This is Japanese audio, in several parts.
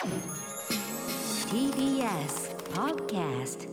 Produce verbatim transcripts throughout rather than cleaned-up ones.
ティービーエス Podcast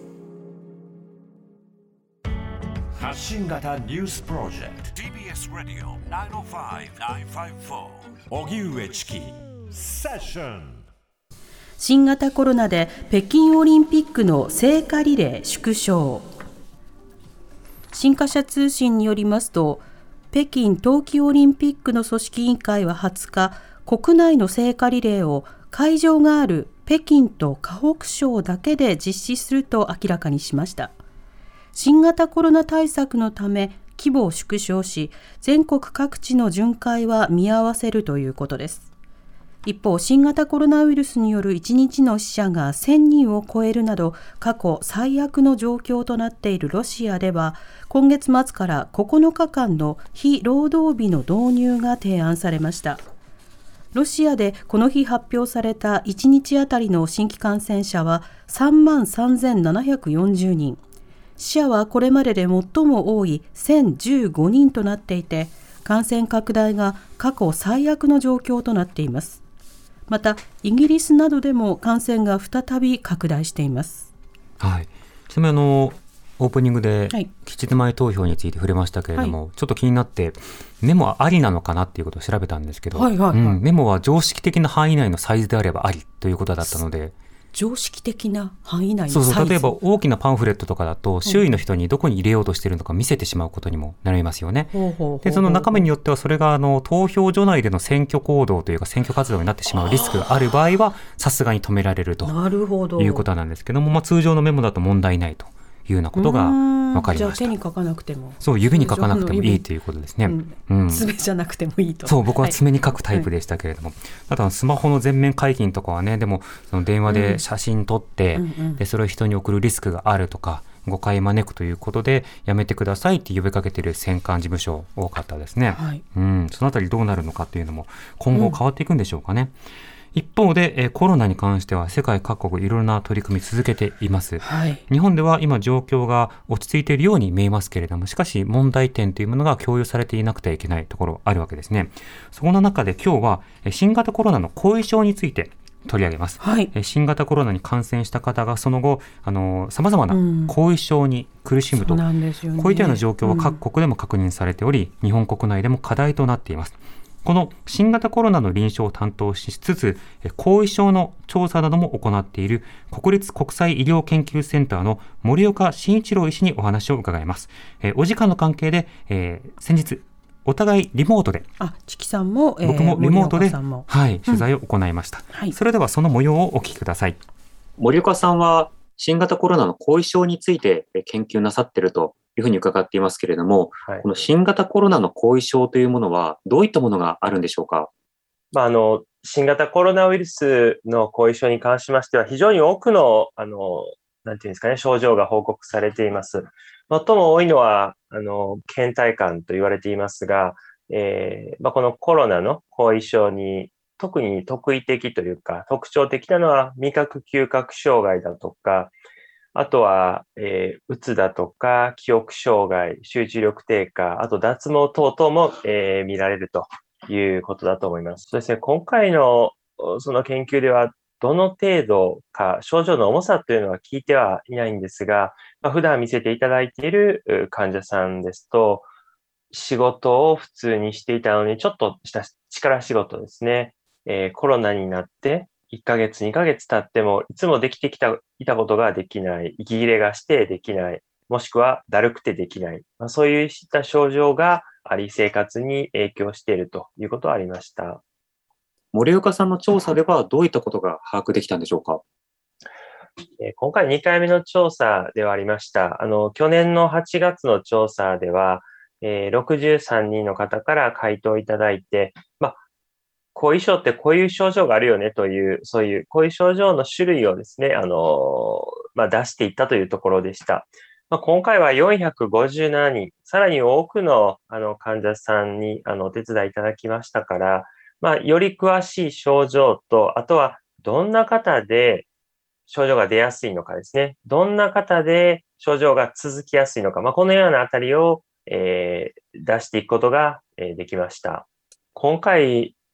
発信型ニュースプロジェクト ティービーエス ラディオ きゅうまるご きゅうご 荻上チキセッション。 新型コロナで北京オリンピックの聖火リレー縮小。新華社通信によりますと、北京冬季オリンピックの組織委員会ははつか、国内の聖火リレーを会場がある北京と河北省だけで実施すると明らかにしました。新型コロナ対策のため規模を縮小し、全国各地の巡回は見合わせるということです。一方、新型コロナウイルスによるいちにちの死者がせんにんを超えるなど過去最悪の状況となっているロシアでは、今月末からここのかかんの非労働日の導入が提案されました。ロシアでこの日発表されたいちにちあたりの新規感染者はさんまんさんぜんななひゃくよんじゅうにん、死者はこれまでで最も多いせんじゅうごにんとなっていて、感染拡大が過去最悪の状況となっています。また、イギリスなどでも感染が再び拡大しています。 はい、ちなみにあのオープニングではい期日前投票について触れましたけれども、 はい、 ちょっと気になってメモはありなのかなっていうことを調べたんですけど、 はいはいはい、 うん、メモは常識的な範囲内のサイズであればありということだったので、 常識的な範囲内のそうそう、 サイズ。 例えば大きなパンフレットとかだと周囲の人にどこに入れようとしているのか見せてしまうことにもなりますよね。 ほうほうほうほう。 でその中身によってはそれがあの投票所内での選挙行動というか選挙活動になってしまうリスクがある場合はさすがに止められるとなるほどいうことなんですけども、まあ、通常のメモだと問題ないというようなことが分かりました。 じゃあ手に書かなくても、 そう、指に書かなくてもいいということですね、 うんうん、 爪じゃなくてもいいと。 そう、僕は爪に書くタイプでしたけれども、はい、あとはスマホの全面解禁とかはね、でもその電話で写真撮って、うんうんうん、でそれを人に送るリスクがあるとか誤解招くということでやめてくださいって呼びかけている選管事務所多かったですね、はい、うん、そのあたりどうなるのかというのも今後変わっていくんでしょうかね、うん。一方で、えー、コロナに関しては世界各国いろいろな取り組み続けています、はい、日本では今状況が落ち着いているように見えますけれども、しかし問題点というものが共有されていなくてはいけないところあるわけですね。そこの中で今日は新型コロナの後遺症について取り上げます、はい、新型コロナに感染した方がその後あの様々な後遺症に苦しむと、うん、ね、こういったような状況は各国でも確認されており、うん、日本国内でも課題となっています。この新型コロナの臨床を担当しつつ後遺症の調査なども行っている国立国際医療研究センターの森岡慎一郎医師にお話を伺います。えー、お時間の関係で、えー、先日お互いリモートで、 あ、チキさんも、えー、 僕もリモートで、はい、取材を行いました、うん、はい、それではその模様をお聞きください。 森岡さんは新型コロナの後遺症について研究なさっているというふうに伺っていますけれども、はい、この新型コロナの後遺症というものはどういったものがあるんでしょうか。 まあ、あの新型コロナウイルスの後遺症に関しましては非常に多くのあのなんていうんですかね、症状が報告されています。最も多いのはあの倦怠感と言われていますが、えーまあ、このコロナの後遺症に特に特異的というか特徴的なのは味覚嗅覚障害だとか、あとは、えー、うつだとか、記憶障害、集中力低下、あと脱毛等々も、えー、見られるということだと思います。そうですね、今回のその研究では、どの程度か症状の重さというのは聞いてはいないんですが、まあ、普段見せていただいている患者さんですと、仕事を普通にしていたのに、ちょっとした力仕事ですね、えー、コロナになって、いっかげつ、にかげつ経っても、いつもできてきた、いたことができない、息切れがしてできない、もしくはだるくてできない、まあ、そういった症状があり、生活に影響しているということはありました。 森岡さんの調査ではどういったことが把握できたんでしょうか。 えー、今回にかいめの調査ではありました。あの、去年のはちがつの調査では、えー、ろくじゅうさんにんの方から回答いただいて、まあ後遺症ってこういう症状があるよねという、そういうこういう症状の種類をですね、あの、まあ、出していったというところでした。まあ、今回はよんひゃくごじゅうななにん、さらに多くのあの患者さんにあのお手伝いいただきましたから、まあ、より詳しい症状と、あとはどんな方で症状が出やすいのかですね、どんな方で症状が続きやすいのか、まあ、このようなあたりを、えー、出していくことが、えー、できました。今回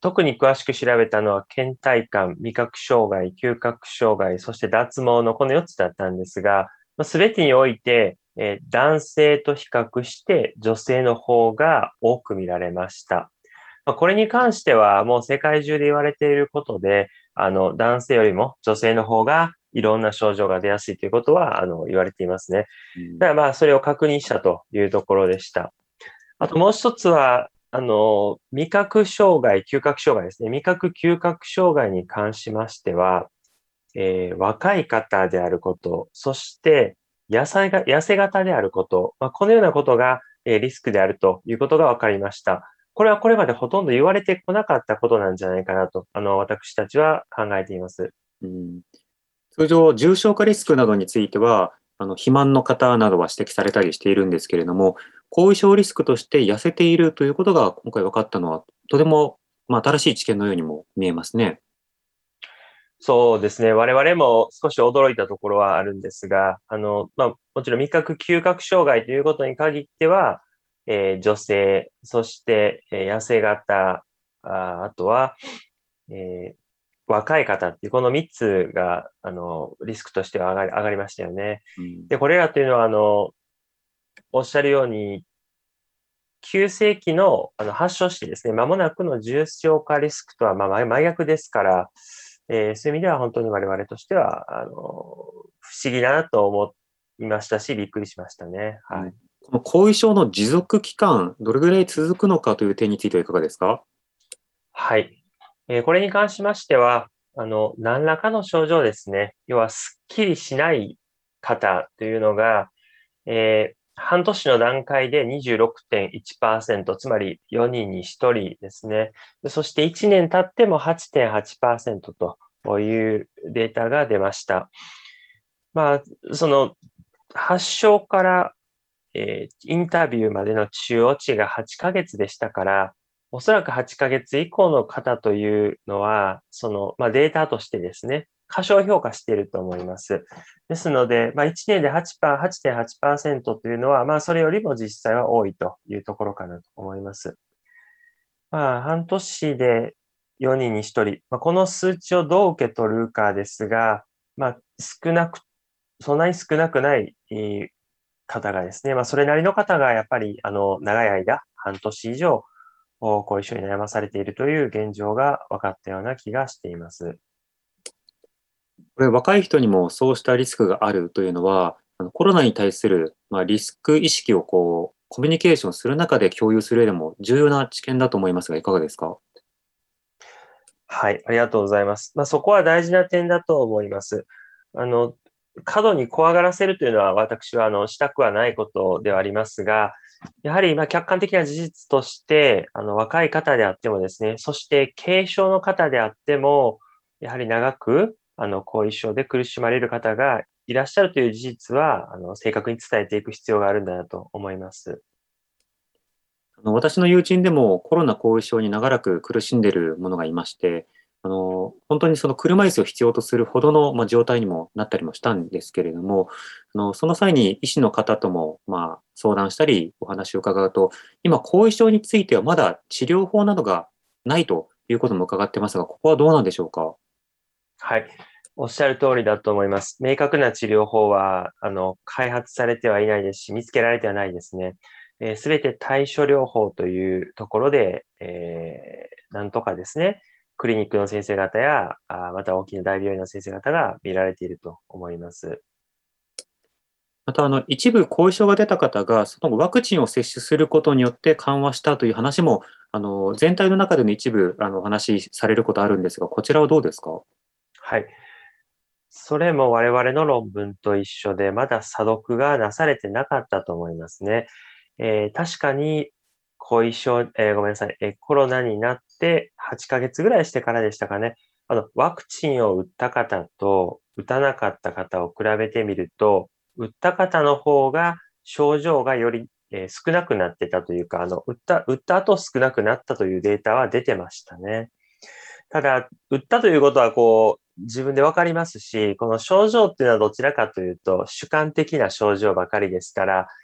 特に詳しく調べたのは、倦怠感、味覚障害、嗅覚障害、そして脱毛のこのよっつだったんですが、すべてにおいて、えー、男性と比較して女性の方が多く見られました。まあ、これに関してはもう世界中で言われていることで、あの、男性よりも女性の方がいろんな症状が出やすいということは、あの、言われていますね。だからまあ、それを確認したというところでした。あともう一つは、あの、味覚障害、嗅覚障害ですね。味覚嗅覚障害に関しましては、えー、若い方であること、そして痩せが、痩せ型であること、まあ、このようなことが、えー、リスクであるということが分かりました。これはこれまでほとんど言われてこなかったことなんじゃないかなと、あの、私たちは考えています。 うん、通常、重症化リスクなどについては、あの、肥満の方などは指摘されたりしているんですけれども、後遺症リスクとして痩せているということが今回分かったのは、とても、まあ、新しい知見のようにも見えますね。 そうですね。我々も少し驚いたところはあるんですが、あの、まあ、もちろん味覚嗅覚障害ということに限っては、えー、女性、そして、えー、痩せ型、あ、あとは、えー、若い方っていう、このみっつが、あの、リスクとしては上がり、上がりましたよね。 うん、 で、これらというのは、あの、おっしゃるように、急性期の、あの発症してですね、間もなくの重症化リスクとは、まあ、真逆ですから、えー、そういう意味では本当に我々としては、あの、不思議だなと思いましたし、びっくりしましたね。はい。 この後遺症の持続期間、どれぐらい続くのかという点についてはいかがですか？ はい。えー、これに関しましては、あの、何らかの症状ですね。要は、すっきりしない方というのが、えー、半年の段階で にじゅうろくてんいちパーセント、つまりよにんにひとりですね。そしていちねん経っても はちてんはちパーセント というデータが出ました。まあ、その、発症から、えー、インタビューまでの中央値がはちかげつでしたから、おそらくはちかげつ以降の方というのは、その、まあ、データとしてですね、過小評価していると思います。ですので、まあ、いちねんで はちてんはちパーセント というのは、まあ、それよりも実際は多いというところかなと思います。まあ、半年でよにんにひとり、まあ、この数値をどう受け取るかですが、まあ、少なく、そんなに少なくない方がですね、まあ、それなりの方がやっぱり、あの、長い間、半年以上、後遺症に悩まされているという現状が分かったような気がしています。 これ、若い人にもそうしたリスクがあるというのは、あのコロナに対する、まあ、リスク意識をこう、コミュニケーションする中で共有する上でも重要な知見だと思いますが、いかがですか？ はい、ありがとうございます。まあ、そこは大事な点だと思います。あの、過度に怖がらせるというのは私はあのしたくはないことではありますが、やはりまあ客観的な事実として、あの若い方であってもですね、そして軽症の方であっても、やはり長くあの後遺症で苦しまれる方がいらっしゃるという事実は、あの正確に伝えていく必要があるんだなと思います。 あの私の友人でもコロナ後遺症に長らく苦しんでいる者がいまして、あの本当にその車椅子を必要とするほどの、まあ、状態にもなったりもしたんですけれども、あのその際に医師の方とも、まあ、相談したりお話を伺うと、今後遺症についてはまだ治療法などがないということも伺ってますが、ここはどうなんでしょうか？ はい。おっしゃる通りだと思います。明確な治療法は、あの、開発されてはいないですし、見つけられてはないですね。すべて対処療法というところで、えー、なんとかですね、クリニックの先生方や、あまた大きな大病院の先生方が見られていると思います。 また、あの、一部後遺症が出た方が、その後ワクチンを接種することによって緩和したという話も、あの、全体の中での一部、あの、お話しされることあるんですが、こちらはどうですか？ はい。それも我々の論文と一緒で、まだ査読がなされてなかったと思いますね。えー、確かに、後遺症、えー、ごめんなさい、えー、コロナになってはちかげつぐらいしてからでしたかね。あの、ワクチンを打った方と打たなかった方を比べてみると、打った方の方が症状がより、えー、少なくなってたというか、あの、打った、打った後少なくなったというデータは出てましたね。ただ、打ったということは、こう、自分でわかりますし、この症状っていうのはどちらかというと、主観的な症状ばかりですから、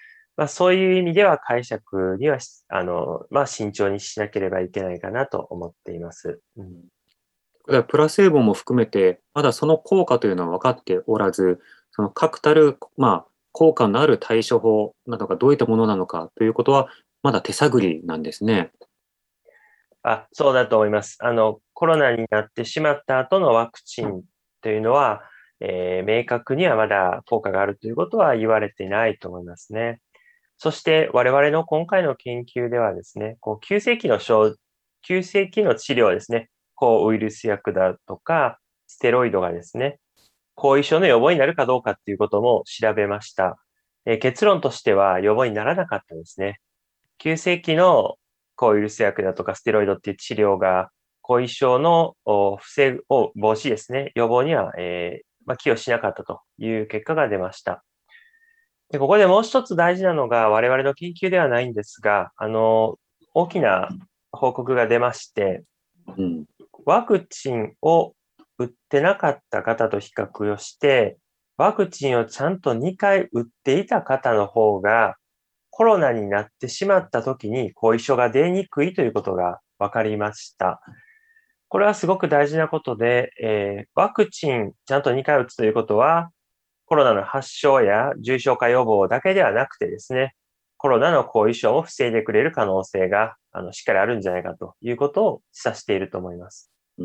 まあ、そういう意味では解釈には、あの、まあ、慎重にしなければいけないかなと思っています。うん、 これはプラセーボも含めて、まだその効果というのは分かっておらず、その確たる、まあ、効果のある対処法などがどういったものなのかということは、まだ手探りなんですね。 あ、そうだと思います。あの、コロナになってしまった後のワクチンというのは、えー明確にはまだ効果があるということは言われていないと思いますね。そして我々の今回の研究ではですね、こう急性期の症、急性期の治療ですね、抗ウイルス薬だとか、ステロイドがですね、後遺症の予防になるかどうかっていうことも調べました。えー結論としては予防にならなかったですね。急性期の抗ウイルス薬だとかステロイドっていう治療が後遺症のお防ぐ、を防止ですね、予防には、えーまあ、寄与しなかったという結果が出ました。で、ここでもう一つ大事なのが我々の研究ではないんですが、あの、大きな報告が出まして、 うん。 ワクチンを打ってなかった方と比較をして、ワクチンをちゃんとにかい打っていた方の方が、コロナになってしまった時に後遺症が出にくいということが分かりました。これはすごく大事なことで、えーワクチンちゃんとにかい打つということは、コロナの発症や重症化予防だけではなくてですね、コロナの後遺症を防いでくれる可能性があのしっかりあるんじゃないかということを示唆していると思います。 うん。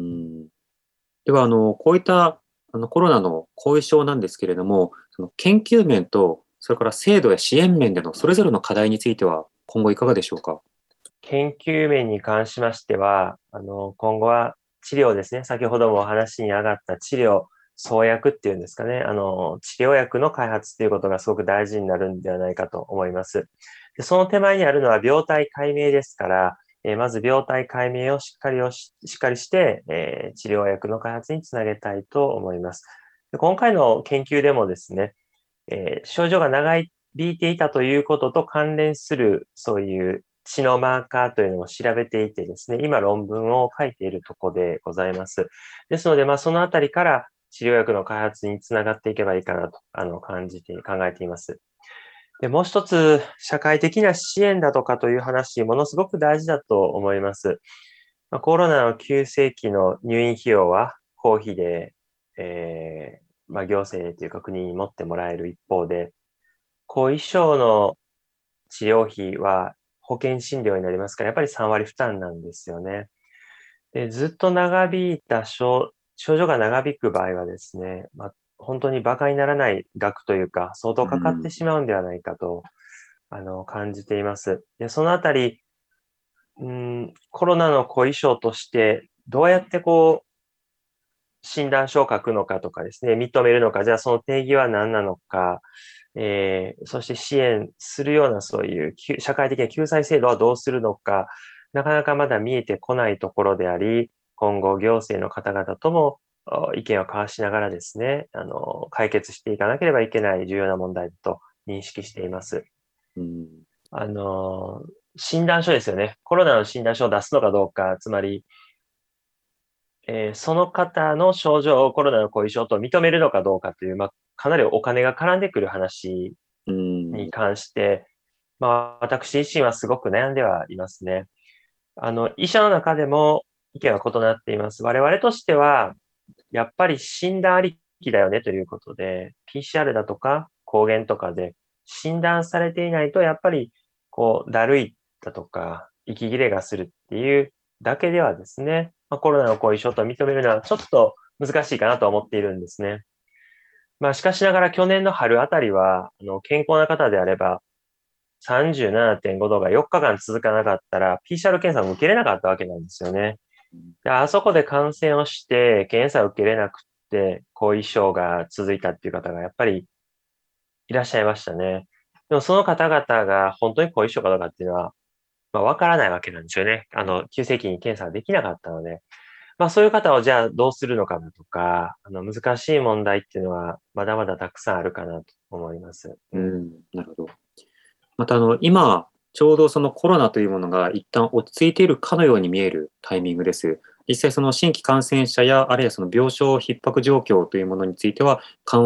では、あの、こういったあのコロナの後遺症なんですけれども、その研究面と、それから制度や支援面でのそれぞれの課題については、今後いかがでしょうか。 研究面に関しましては、あの、今後は治療ですね。先ほどもお話に上がった治療、創薬っていうんですかね。あの、治療薬の開発っていうことがすごく大事になるんではないかと思います。で、その手前にあるのは病態解明ですから、えーまず病態解明をしっかりをし、しっかりして、えー治療薬の開発につなげたいと思います。で、今回の研究でもですね、えー症状が長引いていたということと関連する、そういう血のマーカーというのを調べていてですね、今論文を書いているところでございます。ですので、まあ、そのあたりから治療薬の開発につながっていけばいいかなと、あの、感じて、考えています。で、もう一つ、社会的な支援だとかという話、ものすごく大事だと思います。まあ、コロナの急性期の入院費用は公費で、えーまあ、行政というか国に持ってもらえる一方で、後遺症の治療費は保険診療になりますから、やっぱりさん割負担なんですよね。で、ずっと長引いた症、症状が長引く場合はですね、まあ、本当に馬鹿にならない額というか、相当かかってしまうんではないかと、あの、感じています。で、そのあたり、うん、コロナの後遺症として、どうやってこう、診断書を書くのかとかですね、認めるのか、じゃあその定義は何なのか、えーそして支援するようなそういう救社会的な救済制度はどうするのか、なかなかまだ見えてこないところであり、今後行政の方々ともあ意見を交わしながらですね、あの、解決していかなければいけない重要な問題と認識しています。 うん。 あの、診断書ですよね。コロナの診断書を出すのかどうか、つまり、えーその方の症状をコロナの後遺症と認めるのかどうかという、まあ、かなりお金が絡んでくる話うん。 に関して、まあ、私自身はすごく悩んではいますね。あの、医者の中でも意見は異なっています。我々としては、やっぱり診断ありきだよねということで、ピーシーアール だとか抗原とかで診断されていないと、やっぱり、こう、だるいだとか、息切れがするっていうだけではですね、まあ、コロナの後遺症と認めるのはちょっと難しいかなと思っているんですね。まあ、しかしながら去年の春あたりは、あの、健康な方であれば、さんじゅうななてんごどがよっかかん続かなかったら、ピーシーアール 検査も受けれなかったわけなんですよね。で、あそこで感染をして、検査を受けれなくて、後遺症が続いたっていう方がやっぱりいらっしゃいましたね。でもその方々が本当に後遺症かどうかっていうのは、まあ、わからないわけなんですよね。あの、急性期に検査ができなかったので。まあそういう方をじゃあどうするのかなとか、あの難しい問題っていうのはまだまだたくさんあるかなと思います。 うん。なるほど。また、あの、今、ちょうどそのコロナというものが一旦落ち着いているかのように見えるタイミングです。実際その新規感染者や、あるいはその病床逼迫状況というものについては、緩和は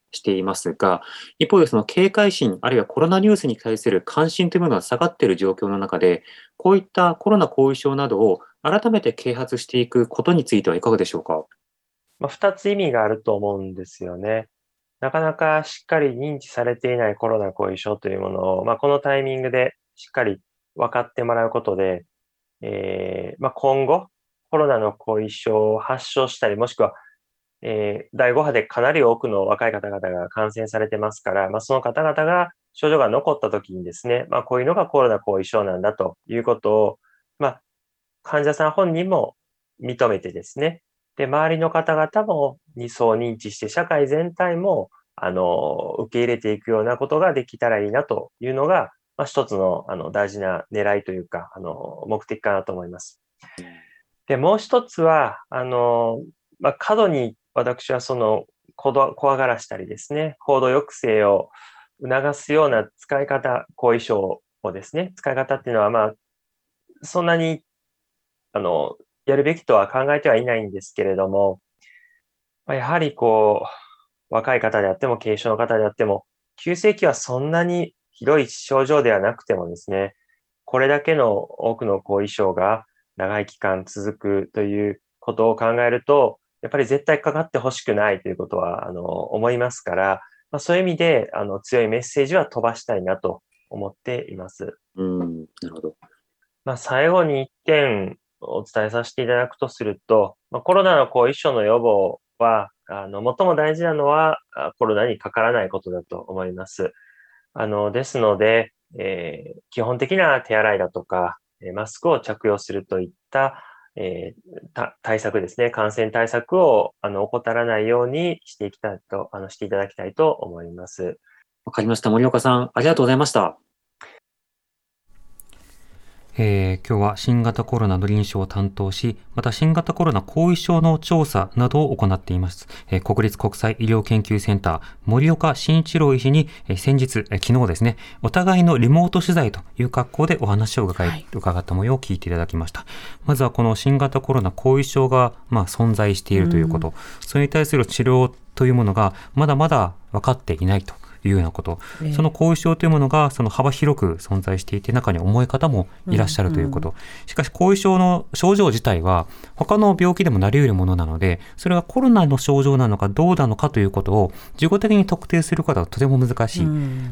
していますが、一方でその警戒心、あるいはコロナニュースに対する関心というものが下がっている状況の中で、こういったコロナ後遺症などを改めて啓発していくことについてはいかがでしょうか。 まあ、二つ意味があると思うんですよね。なかなかしっかり認知されていないコロナ後遺症というものを、まあ、このタイミングでしっかり分かってもらうことで、えーまあ、今後、コロナの後遺症を発症したり、もしくは、えー、だいご波でかなり多くの若い方々が感染されてますから、まあ、その方々が症状が残った時にですね、まあ、こういうのがコロナ後遺症なんだということを、まあ、患者さん本人も認めてですね、で、周りの方々もにそう認知して、社会全体も、あの、受け入れていくようなことができたらいいなというのが、まあ、一つの、あの、大事な狙いというか、あの、目的かなと思います。で、もう一つは、あの、まあ、過度に私はその、怖がらしたりですね、行動抑制を促すような使い方、後遺症をですね、使い方っていうのは、まあ、そんなに、あの、やるべきとは考えてはいないんですけれども、やはりこう、若い方であっても、軽症の方であっても、急性期はそんなにひどい症状ではなくてもですね、これだけの多くの後遺症が長い期間続くということを考えると、やっぱり絶対かかってほしくないということは、あの、思いますから、まあ、そういう意味で、あの、強いメッセージは飛ばしたいなと思っています。 うん、なるほど。 まあ、最後に一点お伝えさせていただくとすると、まあ、コロナの後遺症の予防は、あの、最も大事なのは、コロナにかからないことだと思います。あの、ですので、えー、基本的な手洗いだとか、マスクを着用するといった、えー、対策ですね、感染対策を、あの、怠らないようにしていきたいと、あの、していただきたいと思います。 わかりました。森岡さん、ありがとうございました。 えー、今日は新型コロナの臨床を担当し、また新型コロナ後遺症の調査などを行っています、えー、国立国際医療研究センター森岡慎一郎医師に、えー、先日、えー、昨日ですね、お互いのリモート取材という格好でお話を伺い、はい、伺った模様を聞いていただきました。まずはこの新型コロナ後遺症が、まあ、存在しているということ、それに対する治療というものがまだまだ分かっていないというようなこと、えー、その後遺症というものがその幅広く存在していて、中に重い方もいらっしゃるということ、うんうん、しかし後遺症の症状自体は他の病気でもなり得るものなので、それがコロナの症状なのかどうなのかということを自己的に特定することはとても難しい、うん、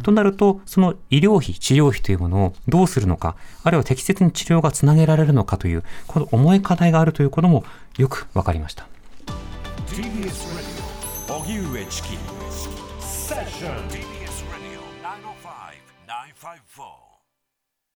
となると、その医療費治療費というものをどうするのか、あるいは適切に治療がつなげられるのかというこの重い課題があるということもよく分かりました。 ティービーエス ラジオ荻上チキセッション ティービーエス ラジオナインオーファイブナインファイブフォー